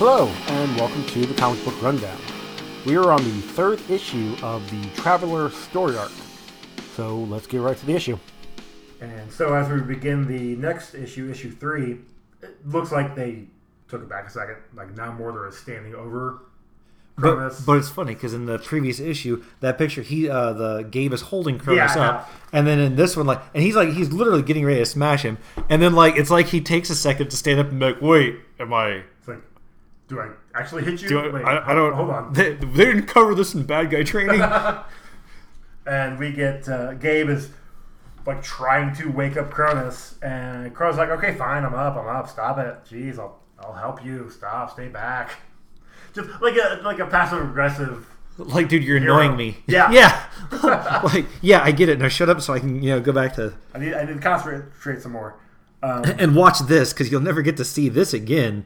Hello, and welcome to the Comic Book Rundown. We are on the third issue of the Traveler story arc. So let's get right to the issue. And so as we begin the next issue, issue 3, it looks like they took it back a second. Like now Mordor is standing over Cronus. But it's funny because in the previous issue, that picture, the Gabe is holding Cronus up, and then in this one, he's literally getting ready to smash him, and then it's like he takes a second to stand up and be like, wait, am I? It's like, do I actually hit you? Wait, I don't. Hold on. They didn't cover this in bad guy training. And we get Gabe is trying to wake up Cronus, and Cronus is like, okay, fine, I'm up, stop it, jeez, I'll help you, stay back. Just like a passive aggressive. Dude, you're hero. Annoying me. Yeah. Yeah. Yeah, I get it. Now shut up so I can go back to. I need to concentrate some more. And watch this because you'll never get to see this again.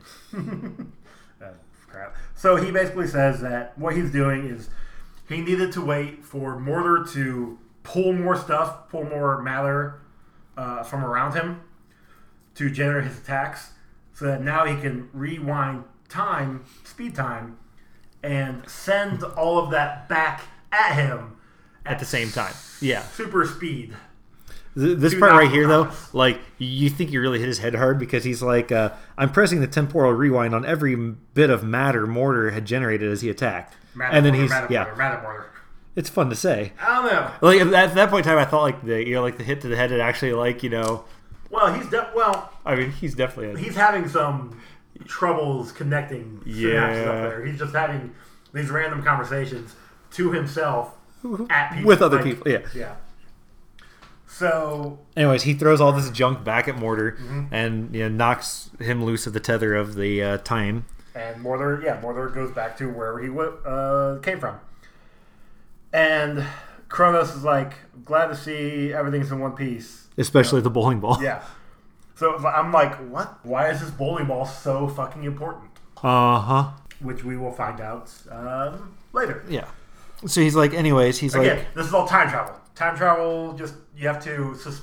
Crap. So he basically says that what he's doing is he needed to wait for Mordor to pull more matter from around him to generate his attacks, so that now he can rewind speed time, and send all of that back at him at the same time. Yeah. Super speed. This part right here, though, you think you really hit his head hard because he's like, I'm pressing the temporal rewind on every bit of matter Mordor had generated as he attacked. Mordor. It's fun to say. I don't know. At that point in time, I thought the hit to the head had actually Well, he's definitely he's having some troubles connecting synapses up there. He's just having these random conversations to himself at people with other people. Yeah. So, anyways, he throws all this junk back at Mordor and knocks him loose of the tether of the time. And Mordor goes back to wherever he came from. And Cronus is like, glad to see everything's in one piece, especially the bowling ball. Yeah. So I'm like, what? Why is this bowling ball so fucking important? Which we will find out later. Yeah. So he's like, anyways, this is all time travel. Time travel, just you have to, just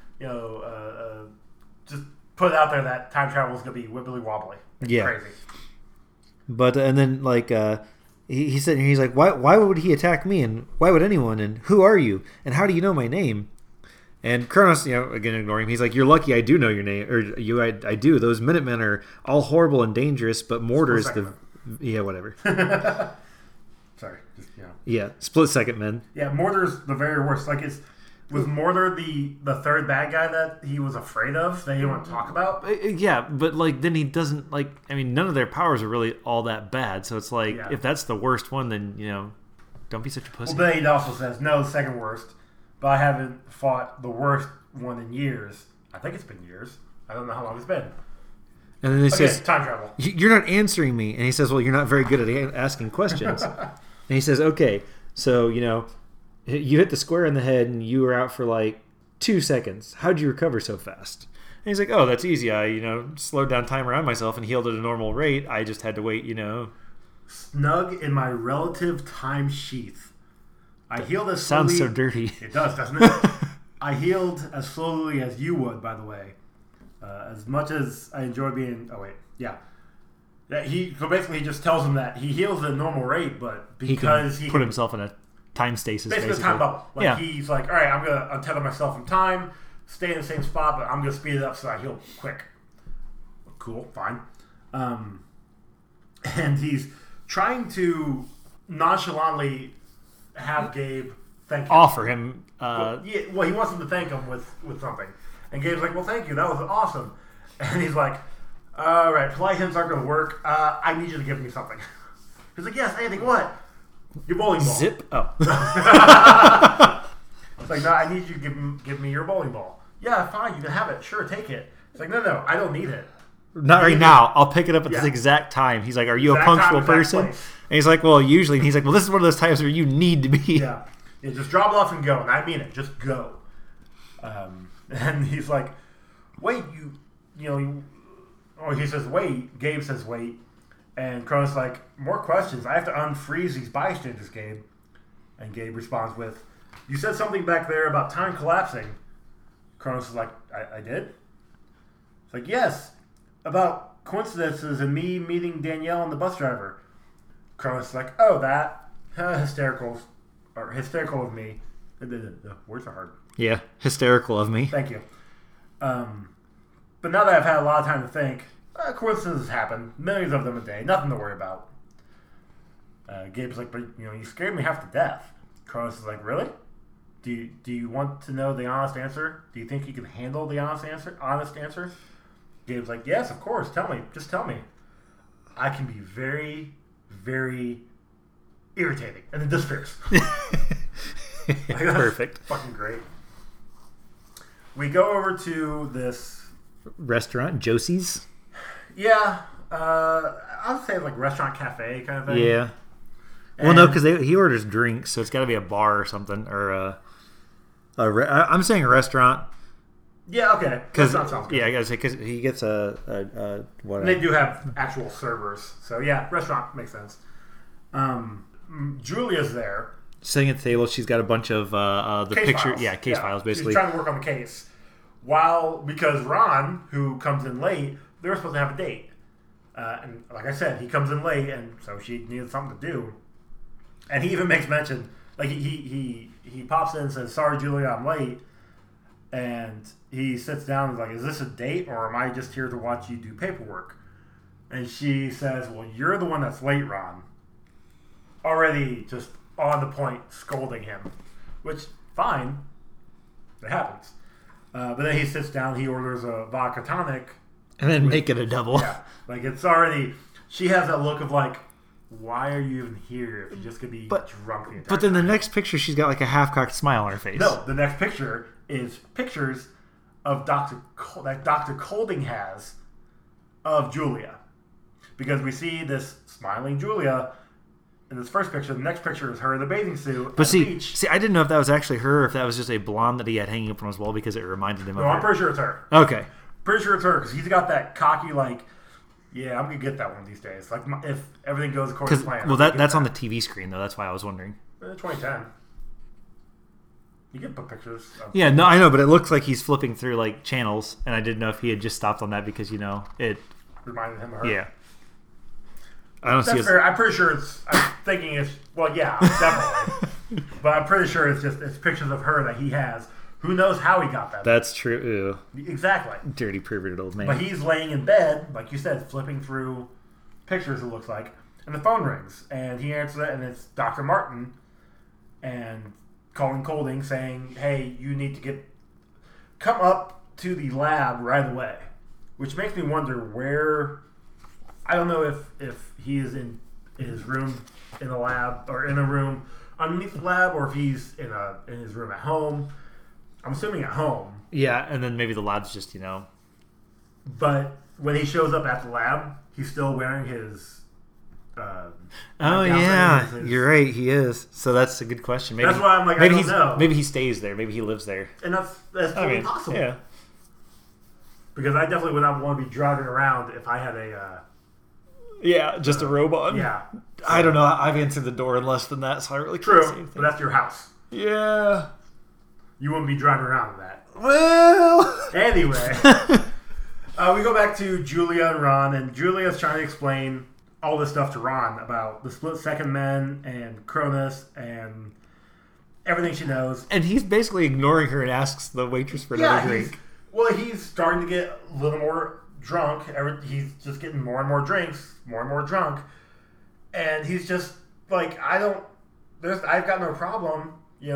put it out there that time travel is going to be wibbly wobbly. It's crazy. But and then he said, he's like, why would he attack me, and why would anyone, and who are you, and how do you know my name? And Cronus, again ignoring him, he's like, you're lucky I do know your name, or I do. Those Minutemen are all horrible and dangerous, but Mordor is whatever. Sorry, split second men. Yeah, Mordor's the very worst. Was Mordor the third bad guy that he was afraid of that he didn't want to talk about? Yeah, but then he doesn't none of their powers are really all that bad. So it's if that's the worst one, then don't be such a pussy. Well, then he also says no, the second worst. But I haven't fought the worst one in years. I think it's been years. I don't know how long it's been. And then he says, time travel. You're not answering me. And he says, well, you're not very good at asking questions. And he says, okay, so, you hit the square in the head and you were out for 2 seconds. How'd you recover so fast? And he's like, oh, that's easy. I, slowed down time around myself and healed at a normal rate. I just had to wait, Snug in my relative time sheath. I healed as slowly. Sounds so dirty. It does, doesn't it? I healed as slowly as you would, by the way. As much as I enjoy being... Oh, wait. Yeah. So basically he just tells him that he heals at a normal rate, but because he put himself in a time stasis, basically. A time bubble. He's like, all right, I'm going to untether myself from time, stay in the same spot, but I'm going to speed it up so I heal quick. Cool. Fine. And he's trying to nonchalantly have Gabe thank him. Offer him. He wants him to thank him with something. And Gabe's like, well, thank you. That was awesome. And he's like, all right, polite hints aren't going to work. I need you to give me something. He's like, yes, anything. What? Your bowling ball. Zip. Oh. It's like, no, I need you to give me your bowling ball. Yeah, fine. You can have it. Sure, take it. It's like, no, I don't need it. Not right now. I'll pick it up at this exact time. He's like, are you a punctual person? And he's like, well, usually. And he's like, well, this is one of those times where you need to be. Yeah. Just drop it off and go. And I mean it. Just go. And he's like, wait, he says, wait. Gabe says, wait. And Cronus is like, more questions. I have to unfreeze these bystanders, Gabe. And Gabe responds with, you said something back there about time collapsing. Cronus is like, I did? It's like, yes. About coincidences and me meeting Danielle and the bus driver. Cronus is like, oh, that hysterical of me. The words are hard. Yeah, hysterical of me. Thank you. But now that I've had a lot of time to think, coincidences happen. Millions of them a day. Nothing to worry about. Gabe's like, but you scared me half to death. Cronus is like, really? Do you want to know the honest answer? Do you think you can handle the honest answer? Gabe's like, yes, of course. Tell me. Just tell me. I can be very, very irritating. And it disappears. Perfect. Fucking great. We go over to this restaurant, Josie's. Yeah. I would say like restaurant cafe kind of thing. Yeah. Well, no, because he orders drinks, so it's got to be a bar or something, or I'm saying a restaurant. Yeah, okay. Restaurant sounds good. Yeah, I gotta say because he gets a what? And they do have actual servers, so yeah, restaurant makes sense. Julia's there, sitting at the table. She's got a bunch of the case picture, files. Case files basically. She's trying to work on the case, because Ron, who comes in late, they're supposed to have a date, and like I said, he comes in late, and so she needed something to do. And he even makes mention, like he pops in and says, "Sorry, Julia, I'm late." And he sits down and is like, "Is this a date, or am I just here to watch you do paperwork?" And she says, "Well, you're the one that's late, Ron." Already just on the point, scolding him, which fine, it happens. But then he sits down, he orders a vodka tonic, and then make it a double. Yeah, like it's already. She has that look of like, why are you even here if you're just going to be drunk the entire But then the next picture, she's got like a half-cocked smile on her face. No, the next picture is pictures of Dr. Colding has of Julia. Because we see this smiling Julia in this first picture. The next picture is her in the bathing suit but at the beach. See, I didn't know if that was actually her or if that was just a blonde that he had hanging up on his wall because it reminded him of her. I'm pretty sure it's her. Okay. Pretty sure it's her because he's got that cocky like, yeah, I'm going to get that one these days. Like, if everything goes according to plan. Well, that's on the TV screen, though. That's why I was wondering. 2010. You can put pictures of... Yeah, no, I know, but it looks like he's flipping through, like, channels, and I didn't know if he had just stopped on that because, it... reminded him of her. Yeah. I don't see That's fair. I'm pretty sure it's... I'm thinking it's... Well, yeah, definitely. But I'm pretty sure it's pictures of her that he has. Who knows how he got that? That's true. Ew. Exactly. Dirty, perverted old man. But he's laying in bed, like you said, flipping through pictures, it looks like. And the phone rings. And he answers it, and it's Dr. Martin. And calling Colding, saying, hey, you need to come up to the lab right away. Which makes me wonder where... I don't know if he is in his room in the lab, or in a room underneath the lab, or if he's in his room at home. I'm assuming at home. Yeah, and then maybe the lab's just, But when he shows up at the lab, he's still wearing his... oh, yeah. You're right. He is. So that's a good question. Maybe, that's why I'm like, I don't know. Maybe he stays there. Maybe he lives there. And that's totally possible. Yeah. Because I definitely would not want to be driving around if I had a... yeah, just a robot. Yeah. I don't know. I've answered the door in less than that, so I really can't say anything. But that's your house. Yeah. You wouldn't be driving around with that. Well... Anyway. We go back to Julia and Ron, and Julia's trying to explain all this stuff to Ron about the split-second men and Cronus and everything she knows. And he's basically ignoring her and asks the waitress for another drink. He's starting to get a little more drunk. He's just getting more and more drinks, more and more drunk. And he's just like, I've got no problem,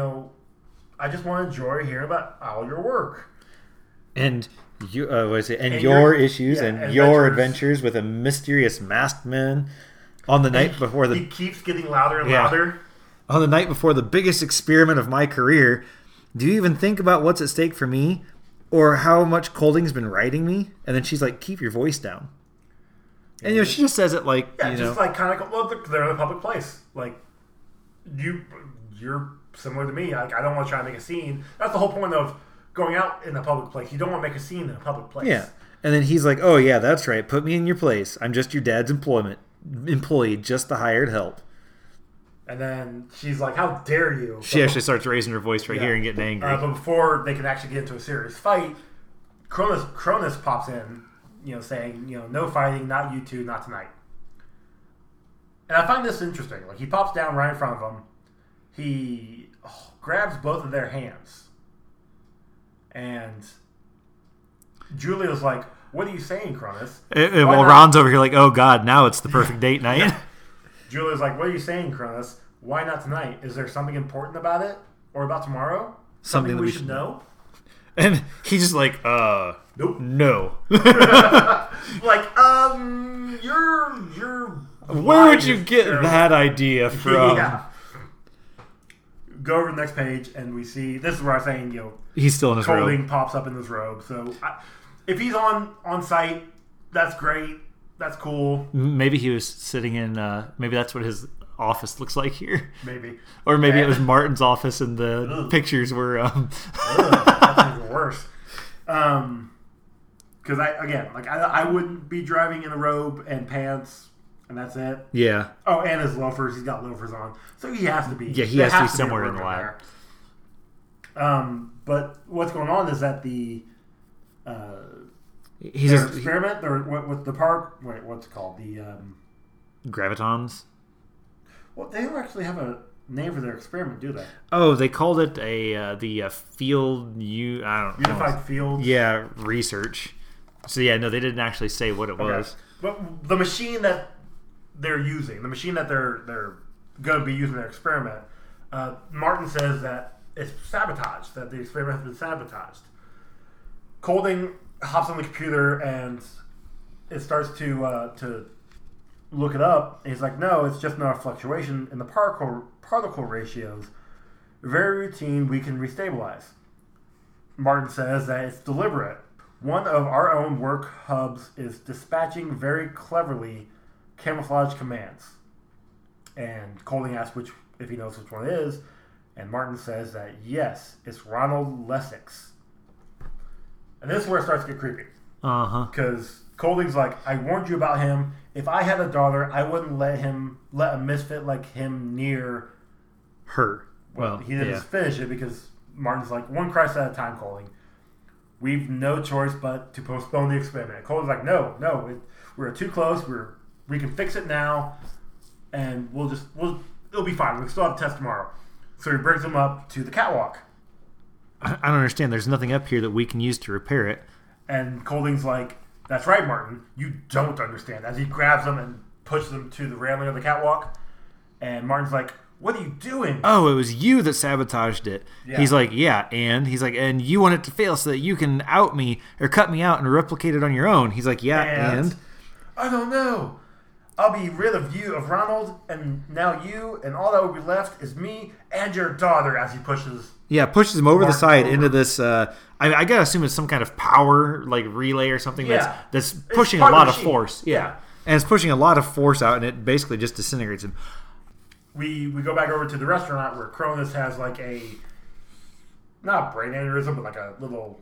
I just want to enjoy hearing about all your work. And your issues and your adventures with a mysterious masked man on the night before he keeps getting louder and louder. On the night before the biggest experiment of my career, do you even think about what's at stake for me or how much Colding's been writing me? And then she's like, keep your voice down. And she just says it like, like kind of, well, they're in a public place. Like, you're similar to me. Like, I don't want to try to make a scene. That's the whole point of going out in a public place. You don't want to make a scene in a public place. Yeah. And then he's like, oh, yeah, that's right. Put me in your place. I'm just your dad's employee, just the hired help. And then she's like, how dare you? She actually starts raising her voice here and getting angry. But before they can actually get into a serious fight, Cronus pops in saying, no fighting, not you two, not tonight. And I find this interesting. Like, he pops down right in front of them. He grabs both of their hands. And Julia's like, what are you saying, Cronus? Well, Ron's over here like, oh, God, now it's the perfect date night. Yeah. Julia's like, what are you saying, Cronus? Why not tonight? Is there something important about it? Or about tomorrow? Something we should know? And he's just like, nope. No. Like, you're where would you get that idea from? Yeah. Go over to the next page, and we see, this is where I'm saying, he's still in his Colding robe. pops up in his robe. So, if he's on site, that's great. That's cool. Maybe he was sitting in, maybe that's what his office looks like here. Maybe. Or maybe it was Martin's office and the pictures were... That's even worse. Because I wouldn't be driving in a robe and pants, and that's it. Yeah. Oh, and his loafers. He's got loafers on. So he has to be. Yeah, he has to be somewhere in the lab. But what's going on is that the... He's their experiment, with the park... Wait, what's it called? The... Gravitons? Well, they don't actually have a name for their experiment, do they? Oh, they called it the field... I don't know. Unified Field? Yeah, research. So, yeah, no, they didn't actually say what it was. But the machine that they're using, the machine that they're going to be using in their experiment, Martin says that it's sabotaged, that the experiment has been sabotaged. Colding hops on the computer and it starts to look it up. And he's like, no, it's just not a fluctuation in the particle ratios. Very routine, we can restabilize. Martin says that it's deliberate. One of our own work hubs is dispatching very cleverly camouflage commands. And Colding asks if he knows which one it is. And Martin says that, yes, it's Ronald Lessex. And this is where it starts to get creepy. Uh-huh. Because Colding's like, I warned you about him. If I had a daughter, I wouldn't let a misfit like him near her. Well, he didn't finish it because Martin's like, one Christ at a time, Colding. We've no choice but to postpone the experiment. Colding's like, no, we're too close. We can fix it now, and it'll be fine. We'll still have a test tomorrow. So he brings him up to the catwalk. I don't understand. There's nothing up here that we can use to repair it. And Colding's like, that's right, Martin. You don't understand. As he grabs him and pushes him to the railing of the catwalk. And Martin's like, what are you doing? Oh, it was you that sabotaged it. Yeah. He's like, yeah, and he's like, and you want it to fail so that you can out me or cut me out and replicate it on your own. He's like, yeah, and? I don't know. I'll be rid of you, of Ronald, and now you, and all that will be left is me and your daughter. As he pushes him over the side into this. I gotta assume it's some kind of power like relay or something that's pushing a lot of force. Yeah, and it's pushing a lot of force out, and it basically just disintegrates him. We go back over to the restaurant where Cronus has like not a brain aneurysm, but like a little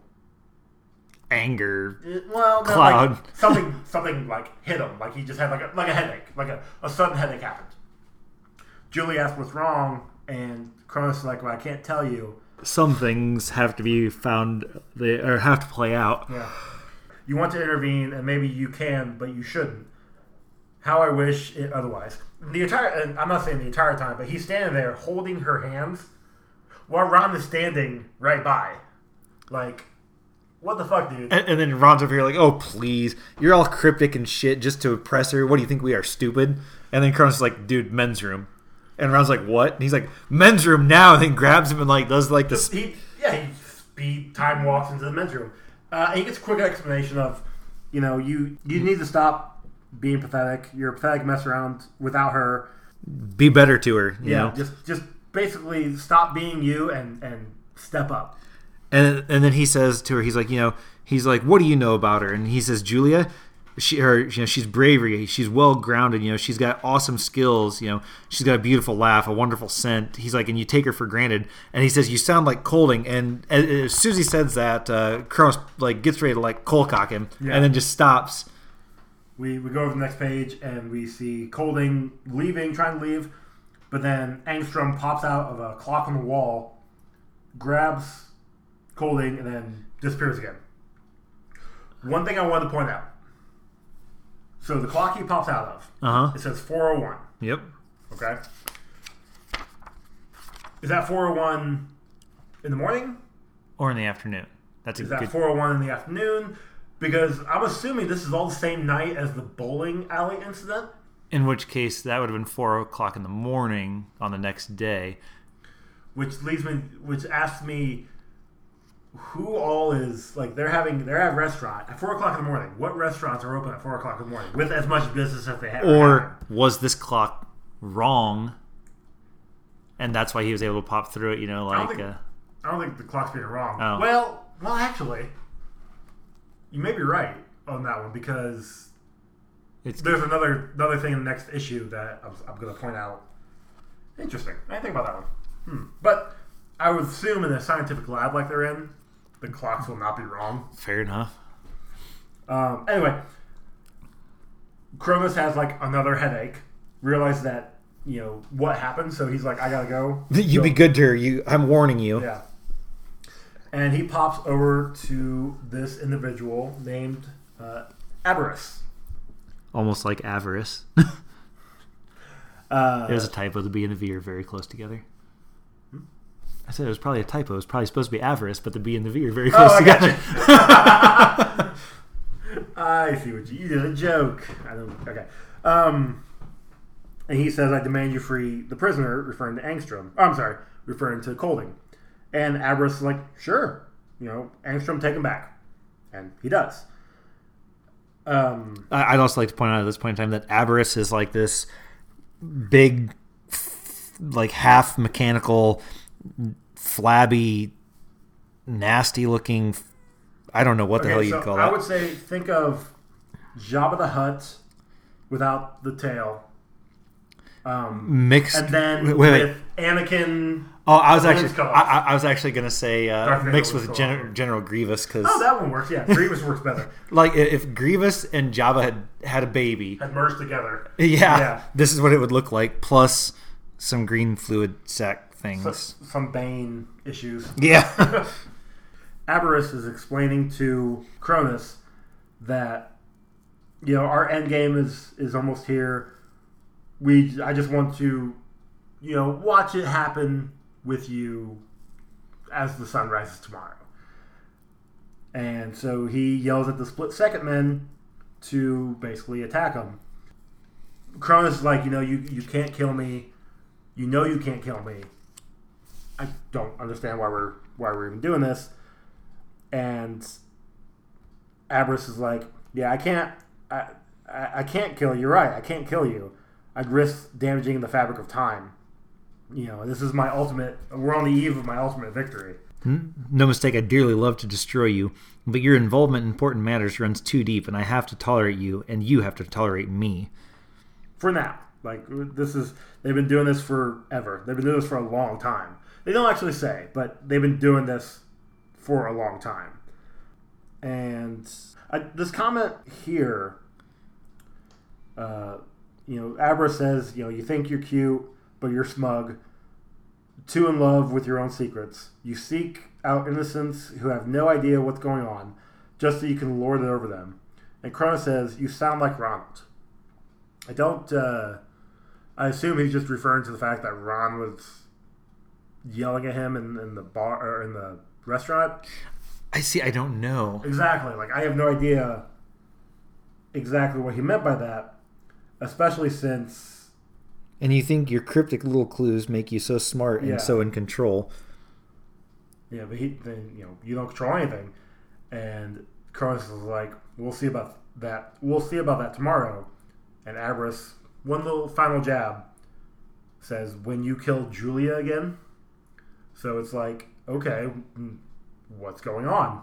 anger cloud. Like something like hit him. Like he just had like a headache, like a sudden headache happened. Julie asked what's wrong, and Cronus is like, well, I can't tell you. Some things have to be found, or have to play out. Yeah. You want to intervene, and maybe you can, but you shouldn't. How I wish it otherwise. And I'm not saying the entire time, but he's standing there holding her hands while Ron is standing right by. Like, what the fuck, dude? And then Ron's over here like, oh, please. You're all cryptic and shit just to impress her. What do you think, we are stupid? And then Cronus is like, dude, men's room. And Ron's like, what? And he's like, men's room now. And then grabs him and like does like this. He speed time walks into the men's room. And he gets a quick explanation of, you need to stop being pathetic. You're a pathetic mess around without her. Be better to her. You know? Just basically stop being you and step up. And then he says to her, he's like, what do you know about her? And he says, Julia, she's bravery. She's well grounded. She's got awesome skills. She's got a beautiful laugh, a wonderful scent. He's like, and you take her for granted. And he says, you sound like Colding. And as soon as he says that, Cronus like gets ready to like cold cock him, and then just stops. We go over to the next page and we see Colding trying to leave, but then Angstrom pops out of a clock on the wall, grabs Colding, and then disappears again. One thing I wanted to point out. So the clock he pops out of, Uh-huh. it says 4:01. Yep. Okay. Is that 4:01 in the morning? Or in the afternoon. That's a Is that good... 4:01 in the afternoon? Because I'm assuming this is all the same night as the bowling alley incident. In which case, that would have been 4 o'clock in the morning on the next day. Which asks me, who all is like they're at a restaurant at 4 o'clock in the morning. What restaurants are open at 4 o'clock in the morning with as much business as they have? Or was this clock wrong? And that's why he was able to pop through it, you know, like... I don't think the clock's being wrong. Oh. Well, actually, you may be right on that one because there's another thing in the next issue that I'm going to point out. Interesting. I didn't think about that one. But I would assume in a scientific lab like they're in, the clocks will not be wrong. Fair enough. Anyway, Cronus has like another headache. Realized that what happened, so he's like, I gotta go. You be good to her. I'm warning you. Yeah. And he pops over to this individual named Aberrus. Almost like avarice. There's a typo. The B and the V are very close together. I said it was probably a typo. It was probably supposed to be avarice, but the B and the V are very close together. Gotcha. I see what you did. A joke. I don't. Okay. And he says, I demand you free the prisoner, referring to Angstrom. Oh, I'm sorry, referring to Colding. And Aberrus is like, sure. Angstrom, take him back. And he does. I'd also like to point out at this point in time that Aberrus is like this big, like half mechanical, flabby, nasty looking... I don't know what the hell you'd call that. I would say, think of Jabba the Hutt without the tail. Mixed, and then wait. Anakin. Oh, I was actually gonna say mixed with General Grievous because that one works. Yeah, Grievous works better. Like if Grievous and Jabba had a baby, had merged together. Yeah, this is what it would look like. Plus some green fluid sac things, some Bane issues. Yeah. Aberrus is explaining to Cronus that our end game is almost here. I just want to, watch it happen with you as the sun rises tomorrow. And so he yells at the Split Second Men to basically attack him. Cronus is like, you can't kill me. You can't kill me. I don't understand why we're even doing this. And Aberrus is like, yeah, I can't kill you. You're right. I can't kill you. I'd risk damaging the fabric of time. This is my ultimate... We're on the eve of my ultimate victory. No mistake, I dearly love to destroy you, but your involvement in important matters runs too deep, and I have to tolerate you, and you have to tolerate me. For now. Like, they've been doing this forever. They've been doing this for a long time. They don't actually say, but they've been doing this for a long time. And this comment here... Aberrus says, you think you're cute, but you're smug, too in love with your own secrets. You seek out innocents who have no idea what's going on, just so you can lord it over them. And Cronus says, you sound like Ronald. I assume he's just referring to the fact that Ron was yelling at him in the bar or in the restaurant. I don't know. Exactly. Like, I have no idea exactly what he meant by that. Especially since... And you think your cryptic little clues make you so smart and so in control. Yeah, but you don't control anything. And Cronus is like, we'll see about that. We'll see about that tomorrow. And Aberrus, one little final jab, says, when you kill Julia again. So it's like, okay, what's going on?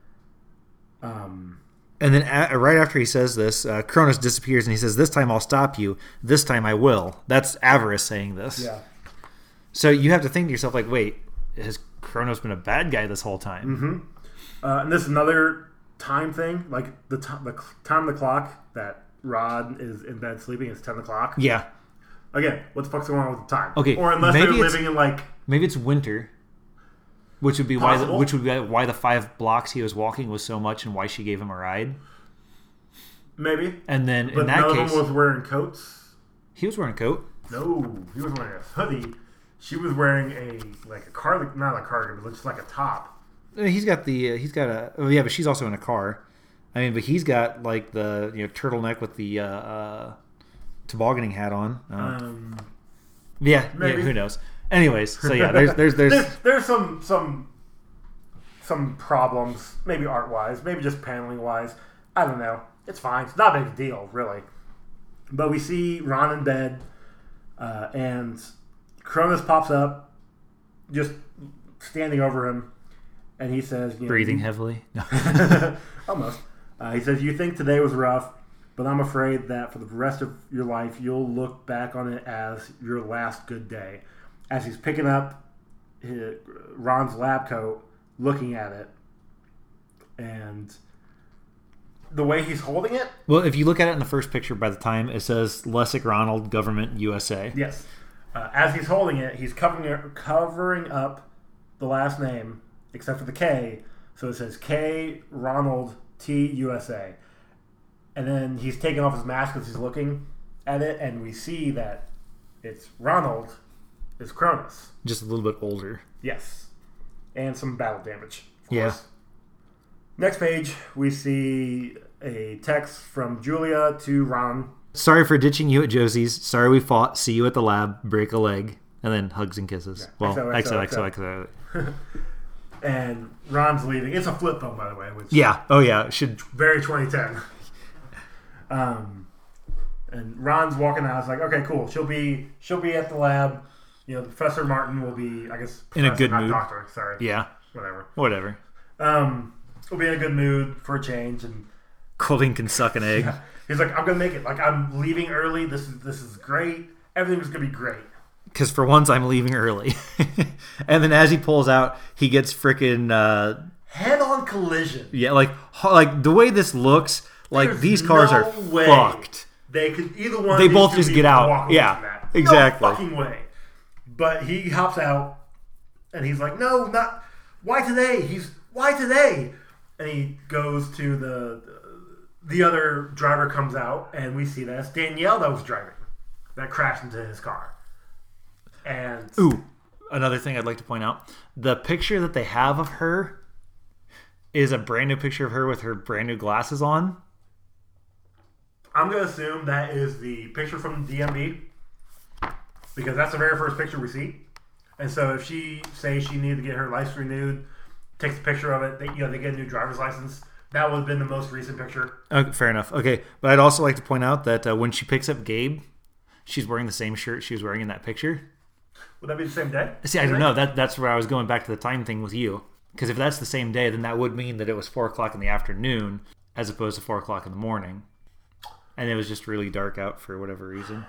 And then right after he says this, Cronus disappears and he says, this time I'll stop you. This time I will. That's Aberrus saying this. Yeah. So you have to think to yourself, like, wait, has Cronus been a bad guy this whole time? Mm-hmm. And this is another time thing. Like, the time of the clock that Rod is in bed sleeping is 10 o'clock. Yeah. Again, what the fuck's going on with the time? Okay. Or unless they're living in, like... Maybe it's winter. Which would be why the 5 blocks he was walking was so much and why she gave him a ride. Maybe. And then But in that none case, of them was wearing coats. he was wearing a coat. No, he was wearing a hoodie. She was wearing a cardigan, not a cardigan, but just like a top. He's got but she's also in a car. I mean, but he's got like the turtleneck with the tobogganing hat on. Maybe. Who knows? Anyways, so yeah, there's some problems, maybe art wise, maybe just paneling wise. I don't know. It's fine. It's not a big deal, really. But we see Ron in bed, and Cronus pops up, just standing over him, and he says, breathing heavily. Almost. He says, "You think today was rough, but I'm afraid that for the rest of your life, you'll look back on it as your last good day." As he's picking up Ron's lab coat, looking at it, and the way he's holding it. Well, if you look at it in the first picture, by the time it says Lessig Ronald, Government USA. Yes. As he's holding it, he's covering up the last name, except for the K. So it says K Ronald T USA. And then he's taking off his mask as he's looking at it, and we see that it's Ronald is Cronus. Just a little bit older. Yes. And some battle damage, of Yeah. course. Next page, we see a text from Julia to Ron. Sorry for ditching you at Josie's. Sorry we fought. See you at the lab. Break a leg. And then hugs and kisses. Yeah. Well, XOXO. And Ron's leaving. It's a flip phone, by the way. Which yeah. Oh, yeah. Should very 2010. And Ron's walking out. It's like, okay, cool. She'll be at the lab. Professor Martin will be, I guess, in a good not mood. Doctor, sorry. Yeah. Whatever. Will be in a good mood for a change, and Colding can suck an egg. he's like, I'm gonna make it. Like, I'm leaving early. This is great. Everything's gonna be great. Because for once, I'm leaving early. And then as he pulls out, he gets freaking head-on collision. Yeah, like the way this looks, like There's these cars no are way fucked. They could either one. They of these both two just people get out. walk away Yeah, from that. exactly. No fucking way. But he hops out, and he's like, "No, not why today." Why today? And he goes to the other driver comes out, and we see that it's Danielle that was driving, that crashed into his car. And ooh, another thing I'd like to point out: the picture that they have of her is a brand new picture of her with her brand new glasses on. I'm gonna assume that is the picture from the DMV, because that's the very first picture we see. And so if she needed to get her license renewed, takes a picture of it, they get a new driver's license. That would have been the most recent picture. Okay, fair enough. Okay, but I'd also like to point out that when she picks up Gabe, she's wearing the same shirt she was wearing in that picture. Would that be the same day? See, I don't know. That's where I was going back to the time thing with you. Because if that's the same day, then that would mean that it was 4 o'clock in the afternoon as opposed to 4 o'clock in the morning. And it was just really dark out for whatever reason.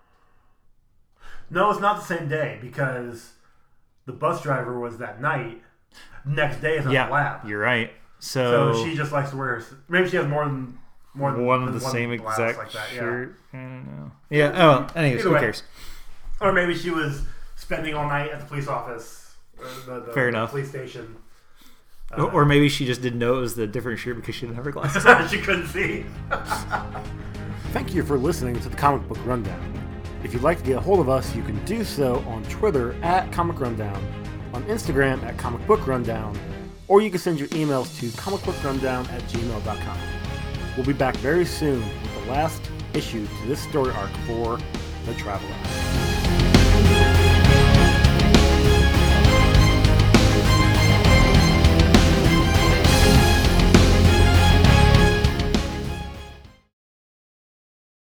No, it's not the same day, because the bus driver was that night. Next day is at the lab. You're right. So she just likes to wear. Maybe she has more than one of the same exact like that, shirt. Yeah. I don't know. Yeah. Oh, well, anyways, who cares? Or maybe she was spending all night at the police office. Fair enough. Police station. Or maybe she just didn't know it was the different shirt because she didn't have her glasses on. She couldn't see. Thank you for listening to the Comic Book Rundown. If you'd like to get a hold of us, you can do so on Twitter at Comic Rundown, on Instagram at Comic Book Rundown, or you can send your emails to comicbookrundown@gmail.com. We'll be back very soon with the last issue to this story arc for The Traveler.